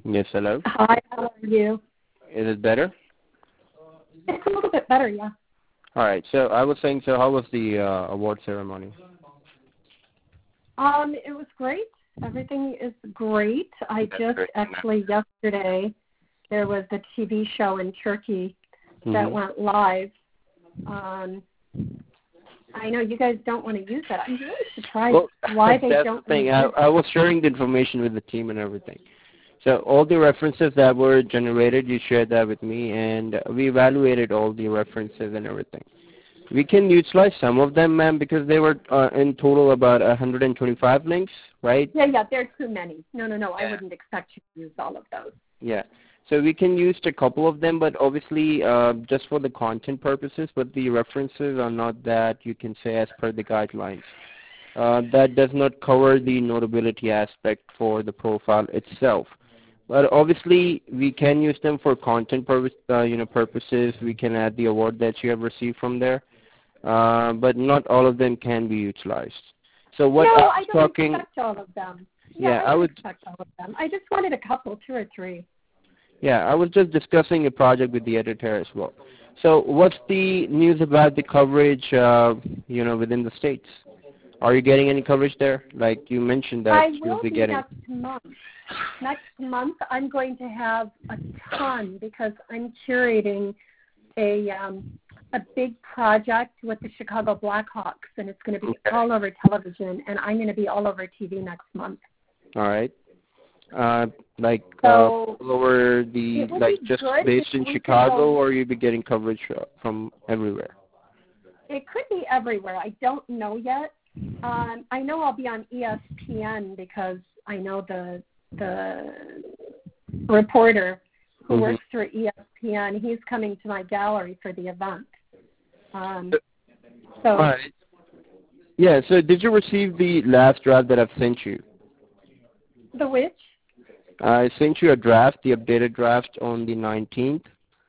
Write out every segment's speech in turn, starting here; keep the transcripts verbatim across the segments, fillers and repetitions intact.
Yes, hello. Hi, how are you? Is it better? It's a little bit better, yeah. All right. So I was saying, so how was the uh, award ceremony? Um, it was great. Everything is great. I That's just great. actually yesterday there was a T V show in Turkey that Mm-hmm. went live. Um, I know you guys don't want to use that. I'm really surprised Well, why they that's don't the thing. use I, it. I was sharing the information with the team and everything. So all the references that were generated, you shared that with me, and we evaluated all the references and everything. We can utilize some of them, ma'am, because they were uh, in total about one hundred twenty-five links, right? Yeah, yeah, there are too many. No, no, no, I Yeah. wouldn't expect you to use all of those. Yeah. So we can use a couple of them, but obviously uh, just for the content purposes, but the references are not that you can say as per the guidelines. Uh, that does not cover the notability aspect for the profile itself. But obviously, we can use them for content purpose, uh, you know, purposes. We can add the award that you have received from there, uh, but not all of them can be utilized. So what No, I was I don't talking, expect all of them. Yeah, yeah, I I don't would, expect all of them. I just wanted a couple, two or three. yeah, I was just discussing a project with the editor as well. So what's the news about the coverage, uh, you know, within the states? Are you getting any coverage there? Like you mentioned that I you'll will be be getting. next month. Next month, I'm going to have a ton because I'm curating a um, a big project with the Chicago Blackhawks, and it's going to be Okay. all over television, and I'm going to be all over T V next month. All right. Uh, like So uh, all over the it would like be just good based if in we could Chicago, go. or you be getting coverage uh, from everywhere? It could be everywhere. I don't know yet. Um, I know I'll be on E S P N because I know the the reporter who Mm-hmm. works for E S P N. He's coming to my gallery for the event. Um, so All right. Yeah. So did you receive the last draft that I've sent you? the which? I sent you a draft, the updated draft on the nineteenth.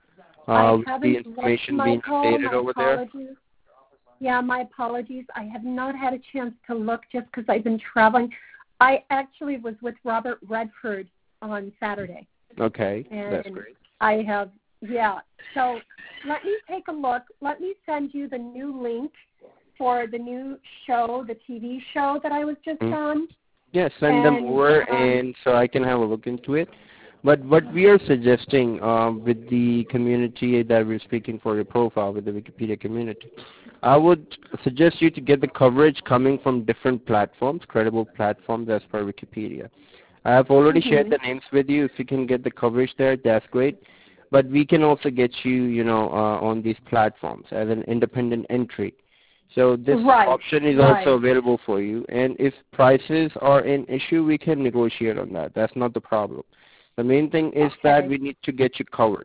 I Uh, with the haven't looked, information being Michael. updated My over there. apologies. Yeah, my apologies. I have not had a chance to look just because I've been traveling. I actually was with Robert Redford on Saturday. Okay, And that's great. I have, yeah. So let me take a look. Let me send you the new link for the new show, the T V show that I was just Mm-hmm. on. Yeah, send them And, over, um, and so I can have a look into it. But what we are suggesting um, with the community that we're speaking for your profile, with the Wikipedia community, I would suggest you to get the coverage coming from different platforms, credible platforms as per Wikipedia. I have already mm-hmm. shared the names with you. If you can get the coverage there, that's great. But we can also get you, you know, uh, on these platforms as an independent entry. So this Right, option is right. also available for you. And if prices are an issue, we can negotiate on that. That's not the problem. The main thing is Okay. that we need to get you covered.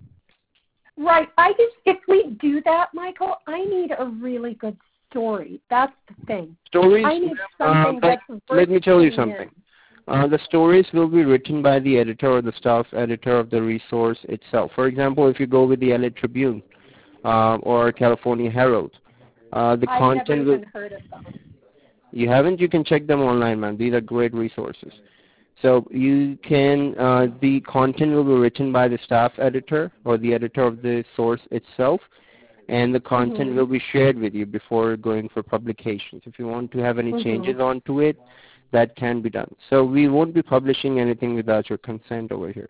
Right. I just, if we do that, Michael, I need a really good story. That's the thing. Stories, I need uh, something but that's let me tell you worth something. in. Uh, the stories will be written by the editor or the staff editor of the resource itself. For example, if you go with the L A Tribune uh, or California Herald, uh, the I've content never will... even heard of those. You haven't? You can check them online, man. These are great resources. So you can, uh, the content will be written by the staff editor or the editor of the source itself, and the content Mm-hmm. will be shared with you before going for publications. If you want to have any Mm-hmm. changes onto it, that can be done. So we won't be publishing anything without your consent over here.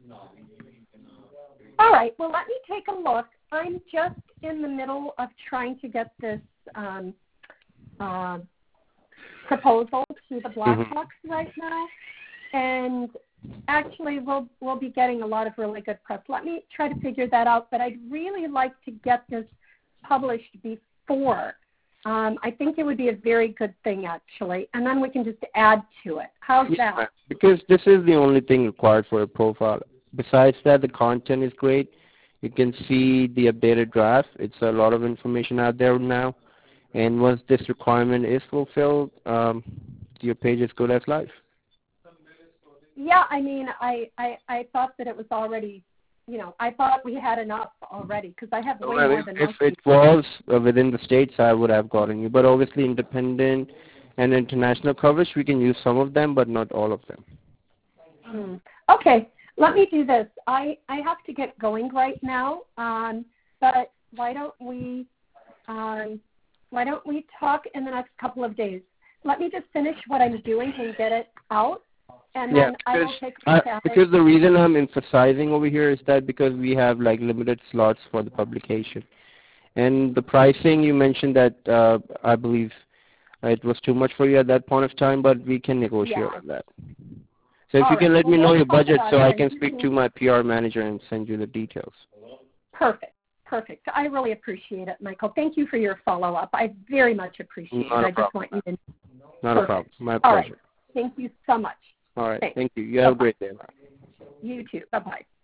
All right. Well, let me take a look. I'm just in the middle of trying to get this um, uh, proposal to the Blackhawks Mm-hmm. right now, and actually we'll we'll be getting a lot of really good press. Let me try to figure that out. But I'd really like to get this published before. Um, I think it would be a very good thing, actually, and then we can just add to it. How's Yeah, that? because this is the only thing required for a profile. Besides that, the content is great. You can see the updated draft. It's a lot of information out there now. And once this requirement is fulfilled, um, your page is good as life. Yeah, I mean, I, I, I thought that it was already, you know, I thought we had enough already because I have way Well, more if, than if most it people. was uh, within the states, I would have gotten you. But obviously, independent and international coverage, we can use some of them, but not all of them. Mm-hmm. Okay, let me do this. I, I have to get going right now, um, but why don't we um, why don't we talk in the next couple of days? Let me just finish what I'm doing and get it out, and Yeah, then I will because, take a uh, look at it. because the reason I'm emphasizing over here is that because we have like limited slots for the publication. And the pricing, you mentioned that uh, I believe it was too much for you at that point of time, but we can negotiate Yeah. on that. So if All you can right. let Well, me know we'll your talk budget about so it, I and can you speak can- to my P R manager and send you the details. Perfect. Perfect. I really appreciate it, Michael. Thank you for your follow-up. I very much appreciate Not it. a I just problem. want you to know. Not Perfect. a problem. My All right. pleasure. Thank you so much. All right. Thanks. Thank you. You have Bye-bye. a great day. You too. Bye-bye.